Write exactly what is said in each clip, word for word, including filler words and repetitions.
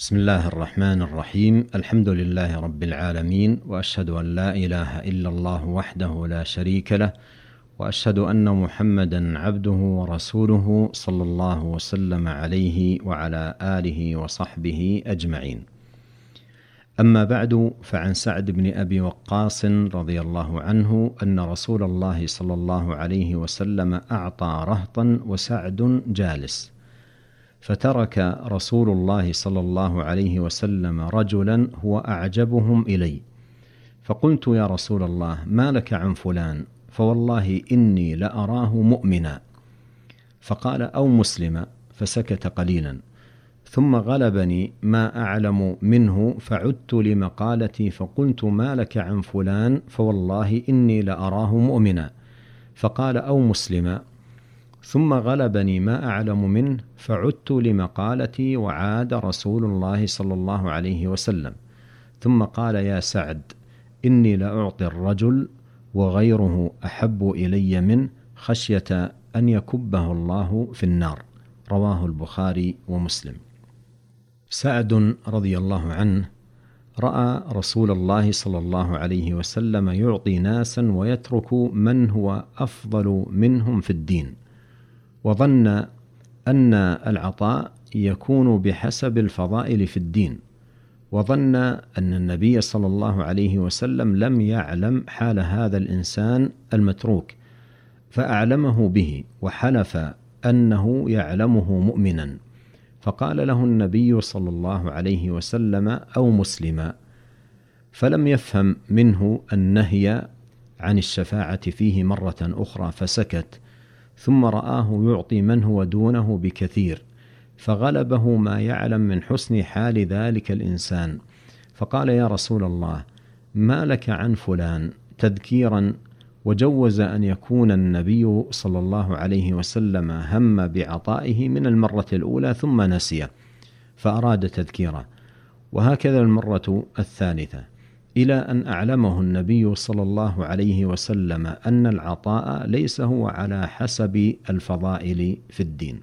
بسم الله الرحمن الرحيم. الحمد لله رب العالمين، وأشهد أن لا إله إلا الله وحده لا شريك له، وأشهد أن محمدا عبده ورسوله صلى الله وسلم عليه وعلى آله وصحبه أجمعين. أما بعد، فعن سعد بن أبي وقاص رضي الله عنه أن رسول الله صلى الله عليه وسلم أعطى رهطا وسعد جالس، فترك رسول الله صلى الله عليه وسلم رجلا هو أعجبهم إلي، فقلت: يا رسول الله، ما لك عن فلان؟ فوالله إني لأراه مؤمنا. فقال: أو مسلما. فسكت قليلا، ثم غلبني ما أعلم منه، فعدت لمقالتي فقلت: ما لك عن فلان؟ فوالله إني لأراه مؤمنا. فقال: أو مسلما. ثم غلبني ما أعلم منه، فعدت لمقالتي، وعاد رسول الله صلى الله عليه وسلم، ثم قال: يا سعد، إني لأعطي الرجل وغيره أحب إلي منه، خشية أن يكبه الله في النار. رواه البخاري ومسلم. سعد رضي الله عنه رأى رسول الله صلى الله عليه وسلم يعطي ناسا ويترك من هو أفضل منهم في الدين، وظن أن العطاء يكون بحسب الفضائل في الدين، وظن أن النبي صلى الله عليه وسلم لم يعلم حال هذا الإنسان المتروك، فأعلمه به وحلف أنه يعلمه مؤمنا، فقال له النبي صلى الله عليه وسلم: أو مسلما. فلم يفهم منه النهي عن الشفاعة فيه مرة أخرى، فسكت، ثم رآه يعطي من هو دونه بكثير، فغلبه ما يعلم من حسن حال ذلك الإنسان، فقال: يا رسول الله، ما لك عن فلان؟ تذكيرا، وجوز أن يكون النبي صلى الله عليه وسلم هم بعطائه من المرة الأولى ثم نسي فأراد تذكيره، وهكذا المرة الثالثة، إلى أن أعلمه النبي صلى الله عليه وسلم أن العطاء ليس هو على حسب الفضائل في الدين.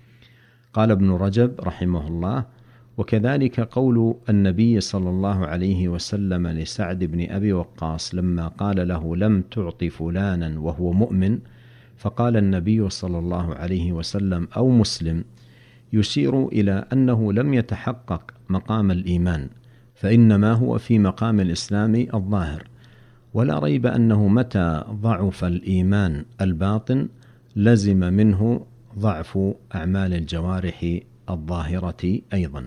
قال ابن رجب رحمه الله: وكذلك قول النبي صلى الله عليه وسلم لسعد بن أبي وقاص لما قال له: لم تعط فلانا وهو مؤمن، فقال النبي صلى الله عليه وسلم: أو مسلم، يشير إلى أنه لم يتحقق مقام الإيمان، فإنما هو في مقام الإسلام الظاهر، ولا ريب أنه متى ضعف الإيمان الباطن لزم منه ضعف أعمال الجوارح الظاهرة أيضا.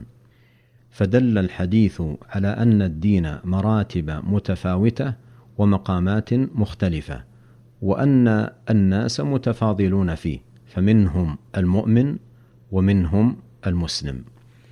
فدل الحديث على أن الدين مراتب متفاوتة ومقامات مختلفة، وأن الناس متفاضلون فيه، فمنهم المؤمن ومنهم المسلم.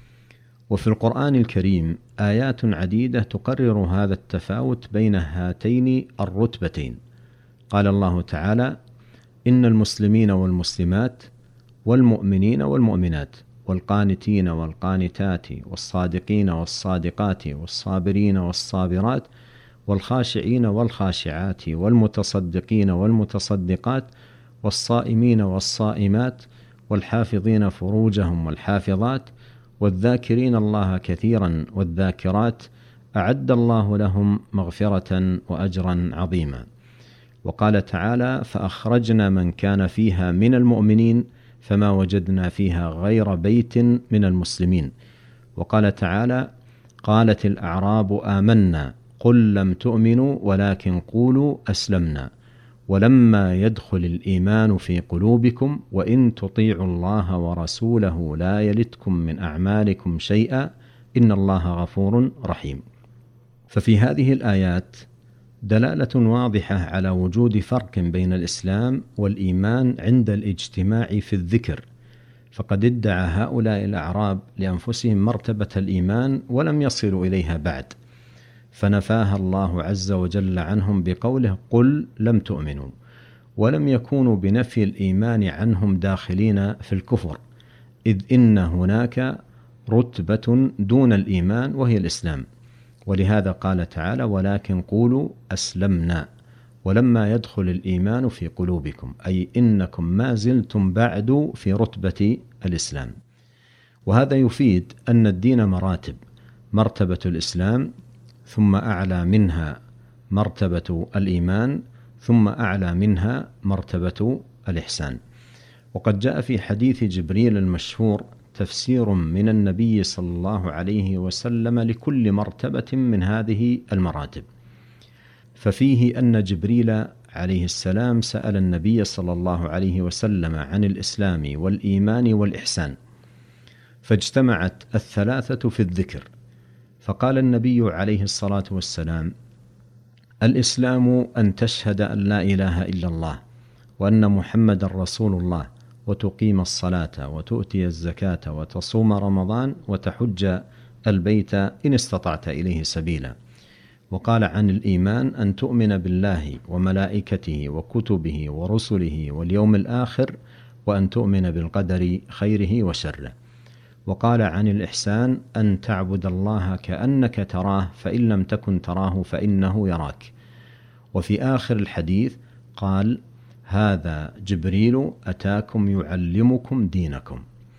وفي القرآن الكريم آيات عديدة تقرر هذا التفاوت بين هاتين الرتبتين. قال الله تعالى: إن المسلمين والمسلمات والمؤمنين والمؤمنات والقانتين والقانتات والصادقين والصادقات والصابرين والصابرات والخاشعين والخاشعات والمتصدقين والمتصدقات والصائمين والصائمات والحافظين فروجهم والحافظات والذاكرين الله كثيرا والذاكرات أعد الله لهم مغفرة وأجرا عظيما. وقال تعالى: فأخرجنا من كان فيها من المؤمنين فما وجدنا فيها غير بيت من المسلمين. وقال تعالى: قالت الأعراب آمنا قل لم تؤمنوا ولكن قولوا أسلمنا ولما يدخل الإيمان في قلوبكم وإن تطيعوا الله ورسوله لا يلتكم من أعمالكم شيئا إن الله غفور رحيم. ففي هذه الآيات دلالة واضحة على وجود فرق بين الإسلام والإيمان عند الاجتماع في الذكر، فقد ادعى هؤلاء الأعراب لأنفسهم مرتبة الإيمان ولم يصلوا إليها بعد، فنفاها الله عز وجل عنهم بقوله: قل لم تؤمنوا، ولم يكونوا بنفي الإيمان عنهم داخلين في الكفر، إذ إن هناك رتبة دون الإيمان وهي الإسلام. ولهذا قال تعالى: ولكن قولوا أسلمنا ولما يدخل الإيمان في قلوبكم، أي إنكم ما زلتم بعد في رتبة الإسلام. وهذا يفيد أن الدين مراتب: مرتبة الإسلام، ثم أعلى منها مرتبة الإيمان، ثم أعلى منها مرتبة الإحسان. وقد جاء في حديث جبريل المشهور تفسير من النبي صلى الله عليه وسلم لكل مرتبة من هذه المراتب، ففيه أن جبريل عليه السلام سأل النبي صلى الله عليه وسلم عن الإسلام والإيمان والإحسان، فاجتمعت الثلاثة في الذكر، فقال النبي عليه الصلاة والسلام: الإسلام أن تشهد أن لا إله إلا الله وأن محمد رسول الله، وتقيم الصلاة وتؤتي الزكاة وتصوم رمضان وتحج البيت إن استطعت إليه سبيلا. وقال عن الإيمان أن تؤمن بالله وملائكته وكتبه ورسله واليوم الآخر، وأن تؤمن بالقدر خيره وشره. وقال عن الإحسان أن تعبد الله كأنك تراه، فإن لم تكن تراه فإنه يراك. وفي آخر الحديث قال: هذا جبريل أتاكم يعلمكم دينكم.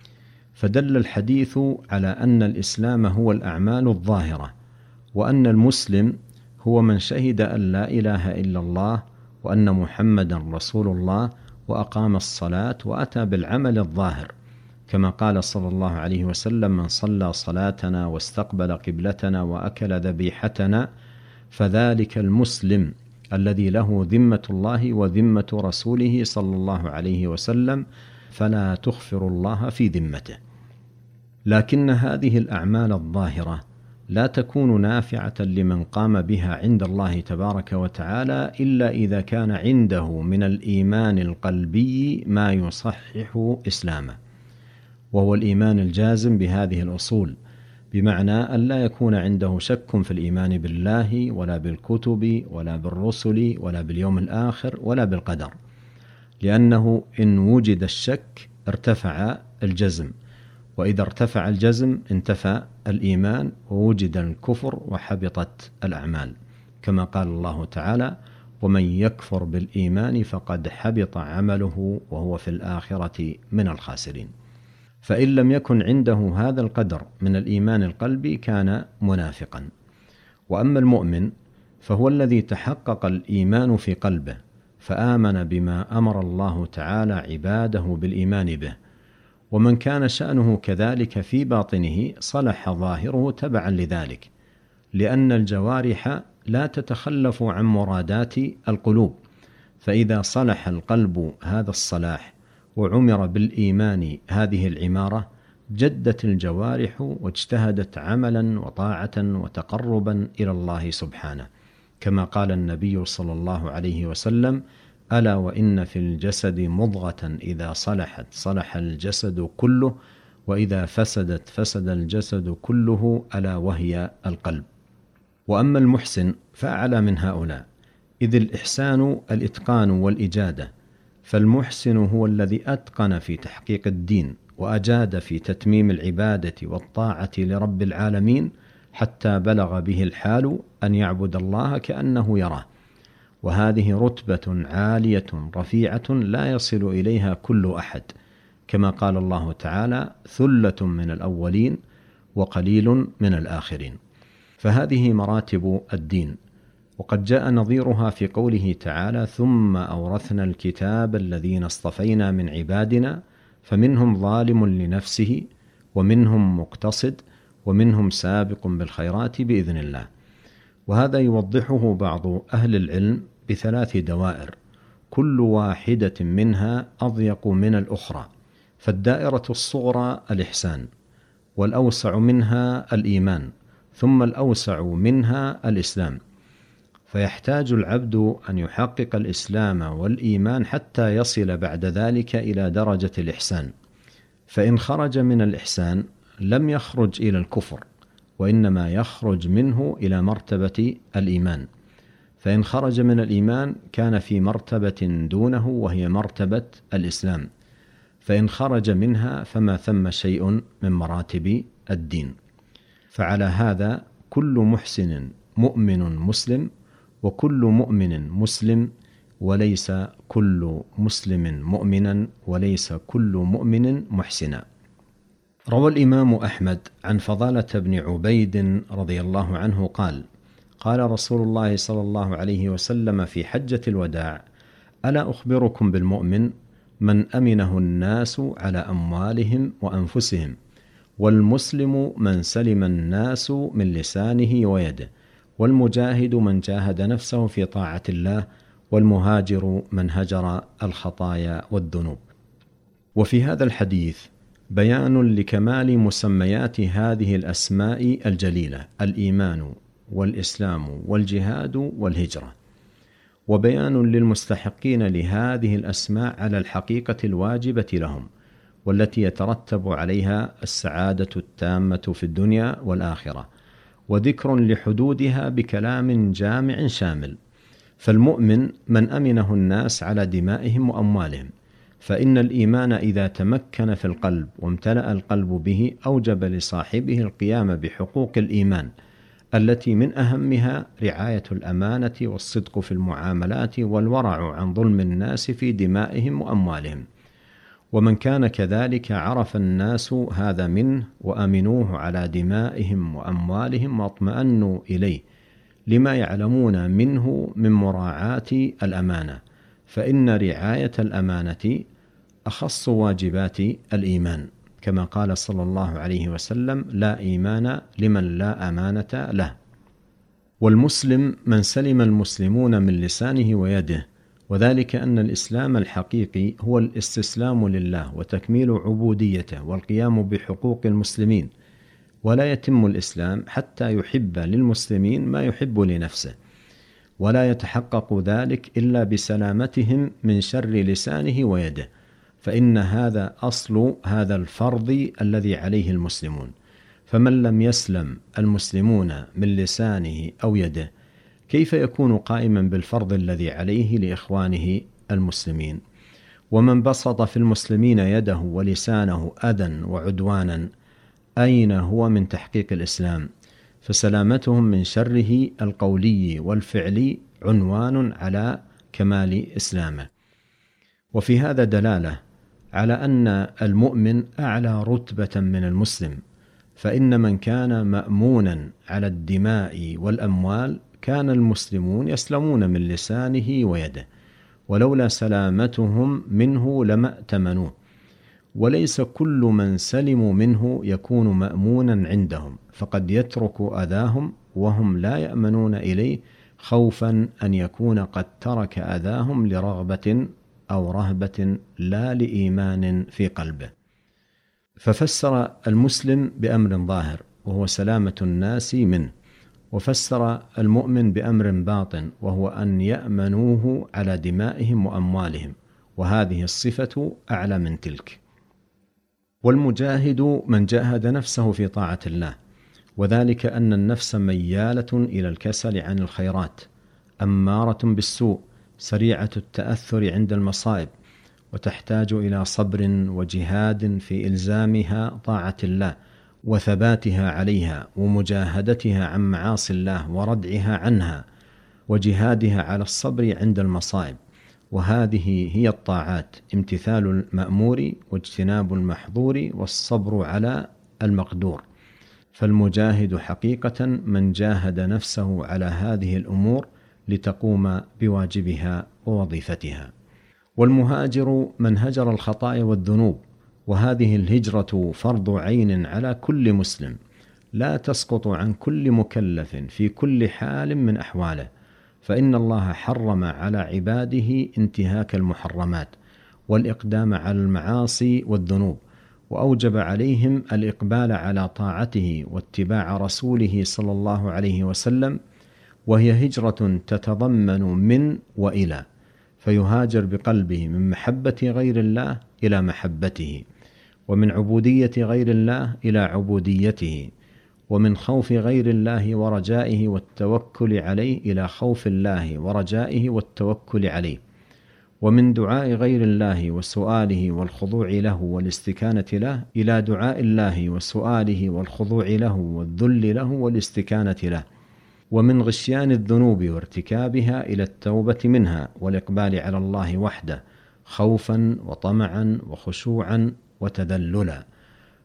فدل الحديث على أن الإسلام هو الأعمال الظاهرة، وأن المسلم هو من شهد أن لا إله إلا الله وأن محمدا رسول الله، وأقام الصلاة وأتى بالعمل الظاهر، كما قال صلى الله عليه وسلم: من صلى صلاتنا واستقبل قبلتنا وأكل ذبيحتنا فذلك المسلم الذي له ذمة الله وذمة رسوله صلى الله عليه وسلم، فلا تخفر الله في ذمته. لكن هذه الأعمال الظاهرة لا تكون نافعة لمن قام بها عند الله تبارك وتعالى إلا إذا كان عنده من الإيمان القلبي ما يصحح إسلامه، وهو الإيمان الجازم بهذه الأصول، بمعنى أن لا يكون عنده شك في الإيمان بالله ولا بالكتب ولا بالرسل ولا باليوم الآخر ولا بالقدر، لأنه إن وجد الشك ارتفع الجزم، وإذا ارتفع الجزم انتفى الإيمان ووجد الكفر وحبطت الأعمال، كما قال الله تعالى: ومن يكفر بالإيمان فقد حبط عمله وهو في الآخرة من الخاسرين. فإن لم يكن عنده هذا القدر من الإيمان القلبي كان منافقا. وأما المؤمن فهو الذي تحقق الإيمان في قلبه، فآمن بما أمر الله تعالى عباده بالإيمان به. ومن كان شأنه كذلك في باطنه صلح ظاهره تبعا لذلك، لأن الجوارح لا تتخلف عن مرادات القلوب، فإذا صلح القلب هذا الصلاح وعمر بالإيمان هذه العمارة جدت الجوارح واجتهدت عملا وطاعة وتقربا إلى الله سبحانه، كما قال النبي صلى الله عليه وسلم: ألا وإن في الجسد مضغة إذا صلحت صلح الجسد كله، وإذا فسدت فسد الجسد كله، ألا وهي القلب. وأما المحسن فأعلى من هؤلاء، إذ الإحسان الإتقان والإجادة، فالمحسن هو الذي أتقن في تحقيق الدين وأجاد في تتميم العبادة والطاعة لرب العالمين، حتى بلغ به الحال أن يعبد الله كأنه يراه. وهذه رتبة عالية رفيعة لا يصل إليها كل أحد، كما قال الله تعالى: ثلة من الأولين وقليل من الآخرين. فهذه مراتب الدين، وقد جاء نظيرها في قوله تعالى: ثم أورثنا الكتاب الذين اصطفينا من عبادنا فمنهم ظالم لنفسه ومنهم مقتصد ومنهم سابق بالخيرات بإذن الله. وهذا يوضحه بعض أهل العلم بثلاث دوائر، كل واحدة منها أضيق من الأخرى. فالدائرة الصغرى الإحسان، والأوسع منها الإيمان، ثم الأوسع منها الإسلام. فيحتاج العبد أن يحقق الإسلام والإيمان حتى يصل بعد ذلك إلى درجة الإحسان. فإن خرج من الإحسان لم يخرج إلى الكفر، وإنما يخرج منه إلى مرتبة الإيمان. فإن خرج من الإيمان كان في مرتبة دونه وهي مرتبة الإسلام، فإن خرج منها فما ثم شيء من مراتب الدين. فعلى هذا كل محسن مؤمن مسلم، وكل مؤمن مسلم، وليس كل مسلم مؤمنا، وليس كل مؤمن محسنا. روى الإمام أحمد عن فضالة بن عبيد رضي الله عنه قال: قال رسول الله صلى الله عليه وسلم في حجة الوداع: ألا أخبركم بالمؤمن من أمنه الناس على أموالهم وأنفسهم، والمسلم من سلم الناس من لسانه ويده، والمجاهد من جاهد نفسه في طاعة الله، والمهاجر من هجر الخطايا والذنوب. وفي هذا الحديث بيان لكمال مسميات هذه الأسماء الجليلة: الإيمان والإسلام والجهاد والهجرة، وبيان للمستحقين لهذه الأسماء على الحقيقة الواجبة لهم، والتي يترتب عليها السعادة التامة في الدنيا والآخرة، وذكر لحدودها بكلام جامع شامل. فالمؤمن من أمنه الناس على دمائهم وأموالهم، فإن الإيمان إذا تمكن في القلب وامتلأ القلب به أوجب لصاحبه القيام بحقوق الإيمان، التي من أهمها رعاية الأمانة والصدق في المعاملات والورع عن ظلم الناس في دمائهم وأموالهم. ومن كان كذلك عرف الناس هذا منه وأمنوه على دمائهم وأموالهم واطمأنوا إليه لما يعلمون منه من مراعاة الأمانة، فإن رعاية الأمانة أخص واجبات الإيمان، كما قال صلى الله عليه وسلم: لا إيمان لمن لا أمانة له. والمسلم من سلم المسلمون من لسانه ويده، وذلك أن الإسلام الحقيقي هو الاستسلام لله وتكميل عبوديته والقيام بحقوق المسلمين، ولا يتم الإسلام حتى يحب للمسلمين ما يحب لنفسه، ولا يتحقق ذلك إلا بسلامتهم من شر لسانه ويده، فإن هذا أصل هذا الفرض الذي عليه المسلمون. فمن لم يسلم المسلمون من لسانه أو يده كيف يكون قائما بالفرض الذي عليه لإخوانه المسلمين؟ ومن بسط في المسلمين يده ولسانه أذى وعدوانا أين هو من تحقيق الإسلام؟ فسلامتهم من شره القولي والفعلي عنوان على كمال إسلامه. وفي هذا دلالة على أن المؤمن أعلى رتبة من المسلم، فإن من كان مأمونا على الدماء والأموال كان المسلمون يسلمون من لسانه ويده، ولولا سلامتهم منه لما ائتمنوه. وليس كل من سلموا منه يكون مأمونا عندهم، فقد يترك أذاهم وهم لا يأمنون إليه خوفا أن يكون قد ترك أذاهم لرغبة أو رهبة لا لإيمان في قلبه. ففسر المسلم بأمر ظاهر وهو سلامة الناس منه، وفسر المؤمن بأمر باطن وهو أن يأمنوه على دمائهم وأموالهم، وهذه الصفة أعلى من تلك. والمجاهد من جاهد نفسه في طاعة الله، وذلك أن النفس ميالة إلى الكسل عن الخيرات، أمارة بالسوء، سريعة التأثر عند المصائب، وتحتاج إلى صبر وجهاد في إلزامها طاعة الله وثباتها عليها، ومجاهدتها عن معاصي الله وردعها عنها، وجهادها على الصبر عند المصائب. وهذه هي الطاعات: امتثال المأمور واجتناب المحظور والصبر على المقدور. فالمجاهد حقيقة من جاهد نفسه على هذه الأمور لتقوم بواجبها ووظيفتها. والمهاجر من هجر الخطايا والذنوب، وهذه الهجرة فرض عين على كل مسلم، لا تسقط عن كل مكلف في كل حال من أحواله، فإن الله حرم على عباده انتهاك المحرمات والإقدام على المعاصي والذنوب، وأوجب عليهم الإقبال على طاعته واتباع رسوله صلى الله عليه وسلم، وهي هجرة تتضمن من وإلى، فيهاجر بقلبه من محبة غير الله إلى محبته، ومن عبودية غير الله إلى عبوديته، ومن خوف غير الله ورجائه والتوكل عليه إلى خوف الله ورجائه والتوكل عليه، ومن دعاء غير الله وسؤاله والخضوع له والاستكانة له إلى دعاء الله وسؤاله والخضوع له والذل له والاستكانة له، ومن غشيان الذنوب وارتكابها إلى التوبة منها والإقبال على الله وحده خوفا وطمعا وخشوعا وتذللا.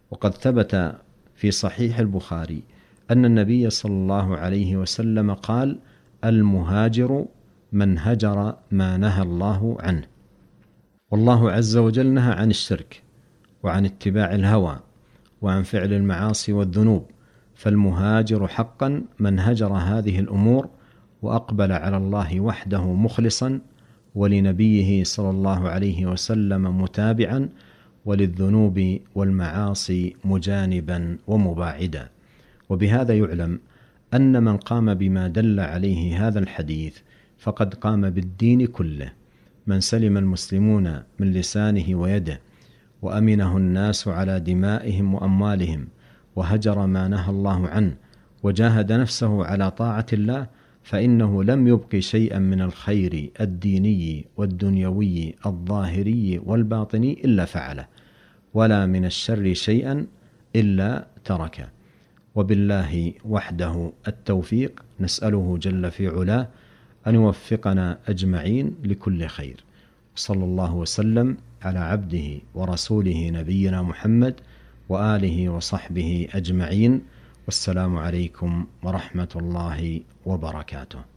وقد ثبت في صحيح البخاري أن النبي صلى الله عليه وسلم قال: المهاجر من هجر ما نهى الله عنه. والله عز وجل نهى عن الشرك وعن اتباع الهوى وعن فعل المعاصي والذنوب، فالمهاجر حقا من هجر هذه الأمور وأقبل على الله وحده مخلصا، ولنبيه صلى الله عليه وسلم متابعا، وللذنوب والمعاصي مجانبا ومباعدا. وبهذا يعلم أن من قام بما دل عليه هذا الحديث فقد قام بالدين كله، من سلم المسلمون من لسانه ويده، وأمنه الناس على دمائهم وأموالهم، وهجر ما نهى الله عنه، وجاهد نفسه على طاعة الله، فإنه لم يبق شيئا من الخير الديني والدنيوي الظاهري والباطني إلا فعله، ولا من الشر شيئا إلا تركه. وبالله وحده التوفيق، نسأله جل في علاه أن يوفقنا أجمعين لكل خير. صلى الله وسلم على عبده ورسوله نبينا محمد وآله وصحبه أجمعين، والسلام عليكم ورحمة الله وبركاته.